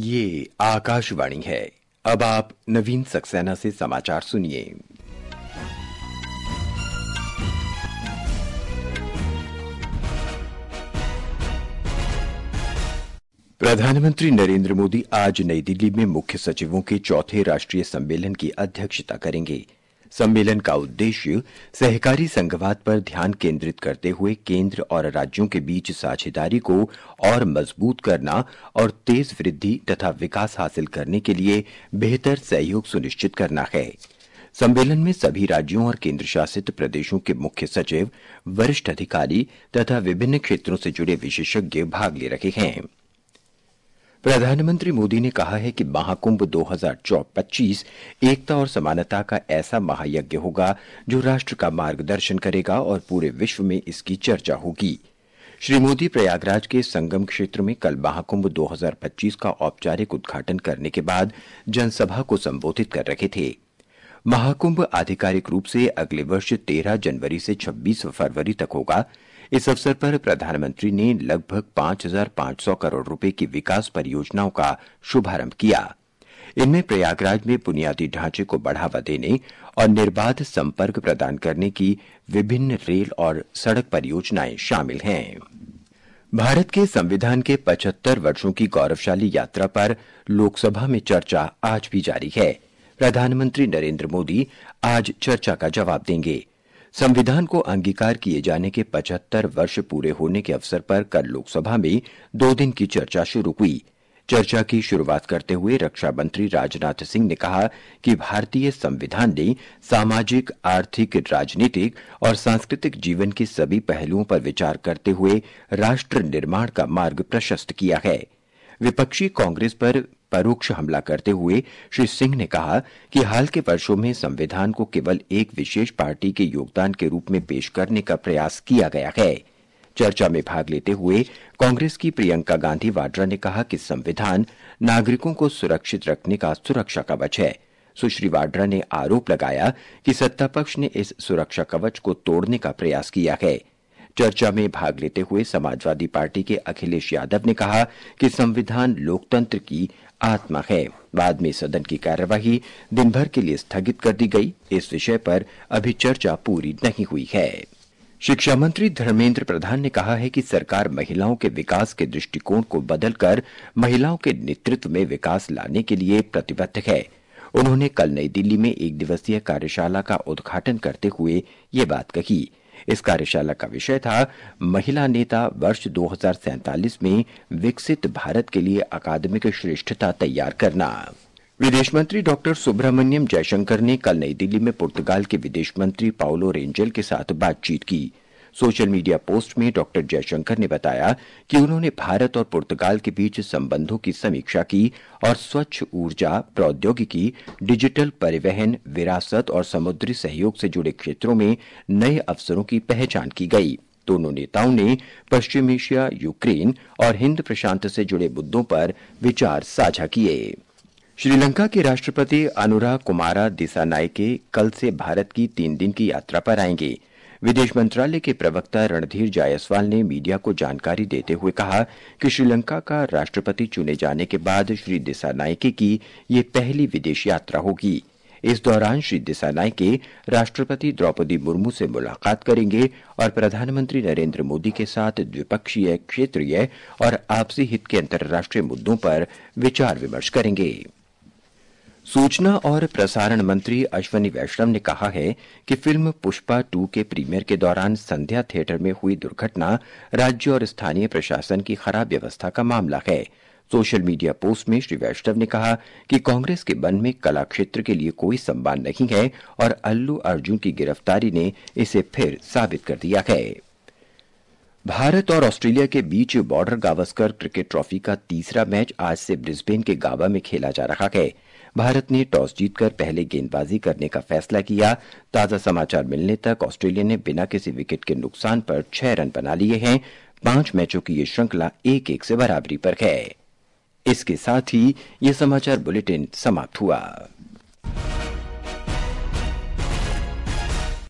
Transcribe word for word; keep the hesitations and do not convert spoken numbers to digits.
ये आकाशवाणी है। अब आप नवीन सक्सेना से समाचार सुनिए। प्रधानमंत्री नरेंद्र मोदी आज नई दिल्ली में मुख्य सचिवों के चौथे राष्ट्रीय सम्मेलन की अध्यक्षता करेंगे। सम्मेलन का उद्देश्य सहकारी संघवाद पर ध्यान केंद्रित करते हुए केंद्र और राज्यों के बीच साझेदारी को और मजबूत करना और तेज वृद्धि तथा विकास हासिल करने के लिए बेहतर सहयोग सुनिश्चित करना है। सम्मेलन में सभी राज्यों और केंद्र शासित प्रदेशों के मुख्य सचिव, वरिष्ठ अधिकारी तथा विभिन्न क्षेत्रों से जुड़े विशेषज्ञ भाग ले रहे हैं। प्रधानमंत्री मोदी ने कहा है कि महाकुंभ दो हज़ार पच्चीस एकता और समानता का ऐसा महायज्ञ होगा जो राष्ट्र का मार्गदर्शन करेगा और पूरे विश्व में इसकी चर्चा होगी। श्री मोदी प्रयागराज के संगम क्षेत्र में कल महाकुंभ दो हज़ार पच्चीस का औपचारिक उद्घाटन करने के बाद जनसभा को संबोधित कर रहे थे। महाकुंभ आधिकारिक रूप से अगले वर्ष तेरह जनवरी से छब्बीस फरवरी तक होगा। इस अवसर पर प्रधानमंत्री ने लगभग पांच हज़ार पांच सौ करोड़ रुपए की विकास परियोजनाओं का शुभारंभ किया। इनमें प्रयागराज में बुनियादी ढांचे को बढ़ावा देने और निर्बाध संपर्क प्रदान करने की विभिन्न रेल और सड़क परियोजनाएं शामिल हैं। भारत के संविधान के पचहत्तर वर्षों की गौरवशाली यात्रा पर लोकसभा में चर्चा आज भी जारी है। प्रधानमंत्री नरेंद्र मोदी आज चर्चा का जवाब देंगे। संविधान को अंगीकार किए जाने के पचहत्तर वर्ष पूरे होने के अवसर पर कल लोकसभा में दो दिन की चर्चा शुरू हुई। चर्चा की शुरुआत करते हुए रक्षा मंत्री राजनाथ सिंह ने कहा कि भारतीय संविधान ने सामाजिक, आर्थिक, राजनीतिक और सांस्कृतिक जीवन के सभी पहलुओं पर विचार करते हुए राष्ट्र निर्माण का मार्ग प्रशस्त किया है। विपक्षी कांग्रेस पर परोक्ष हमला करते हुए श्री सिंह ने कहा कि हाल के वर्षों में संविधान को केवल एक विशेष पार्टी के योगदान के रूप में पेश करने का प्रयास किया गया है। चर्चा में भाग लेते हुए कांग्रेस की प्रियंका गांधी वाड्रा ने कहा कि संविधान नागरिकों को सुरक्षित रखने का सुरक्षा कवच है। सुश्री वाड्रा ने आरोप लगाया कि सत्तापक्ष ने इस सुरक्षा कवच को तोड़ने का प्रयास किया है। चर्चा में भाग लेते हुए समाजवादी पार्टी के अखिलेश यादव ने कहा कि संविधान लोकतंत्र की आत्मा है। बाद में सदन की कार्यवाही दिन भर के लिए स्थगित कर दी गई। इस विषय पर अभी चर्चा पूरी नहीं हुई है। शिक्षा मंत्री धर्मेंद्र प्रधान ने कहा है कि सरकार महिलाओं के विकास के दृष्टिकोण को बदलकर महिलाओं के नेतृत्व में विकास लाने के लिए प्रतिबद्ध है। उन्होंने कल नई दिल्ली में एक दिवसीय कार्यशाला का उद्घाटन करते हुए ये बात कही। इस कार्यशाला का विषय था महिला नेता वर्ष दो हज़ार सैंतालीस में विकसित भारत के लिए अकादमिक श्रेष्ठता तैयार करना। विदेश मंत्री डॉक्टर सुब्रमण्यम जयशंकर ने कल नई दिल्ली में पुर्तगाल के विदेश मंत्री पाउलो रेंजल के साथ बातचीत की। सोशल मीडिया पोस्ट में डॉक्टर जयशंकर ने बताया कि उन्होंने भारत और पुर्तगाल के बीच संबंधों की समीक्षा की और स्वच्छ ऊर्जा, प्रौद्योगिकी, डिजिटल परिवहन, विरासत और समुद्री सहयोग से जुड़े क्षेत्रों में नए अवसरों की पहचान की गई। दोनों नेताओं ने पश्चिम एशिया, यूक्रेन और हिंद प्रशांत से जुड़े मुद्दों पर विचार साझा किए। श्रीलंका के राष्ट्रपति अनुराग कुमारा दिसानायके कल से भारत की तीन दिन की यात्रा पर आएंगे। विदेश मंत्रालय के प्रवक्ता रणधीर जायसवाल ने मीडिया को जानकारी देते हुए कहा कि श्रीलंका का राष्ट्रपति चुने जाने के बाद श्री दिसानायके की ये पहली विदेश यात्रा होगी। इस दौरान श्री दिसानायके राष्ट्रपति द्रौपदी मुर्मू से मुलाकात करेंगे और प्रधानमंत्री नरेंद्र मोदी के साथ द्विपक्षीय, क्षेत्रीय और आपसी हित के अंतर्राष्ट्रीय मुद्दों पर विचार विमर्श करेंगे। सूचना और प्रसारण मंत्री अश्वनी वैष्णव ने कहा है कि फिल्म पुष्पा टू के प्रीमियर के दौरान संध्या थिएटर में हुई दुर्घटना राज्य और स्थानीय प्रशासन की खराब व्यवस्था का मामला है। सोशल मीडिया पोस्ट में श्री वैष्णव ने कहा कि कांग्रेस के मन में कला क्षेत्र के लिए कोई सम्मान नहीं है और अल्लू अर्जुन की गिरफ्तारी ने इसे फिर साबित कर दिया है। भारत और ऑस्ट्रेलिया के बीच बॉर्डर गावस्कर क्रिकेट ट्रॉफी का तीसरा मैच आज से ब्रिस्बेन के गावा में खेला जा रहा है। भारत ने टॉस जीतकर पहले गेंदबाजी करने का फैसला किया। ताजा समाचार मिलने तक ऑस्ट्रेलिया ने बिना किसी विकेट के नुकसान पर छह रन बना लिए हैं। पांच मैचों की ये श्रृंखला एक एक से बराबरी पर है। इसके साथ ही ये समाचार बुलेटिन समाप्त हुआ।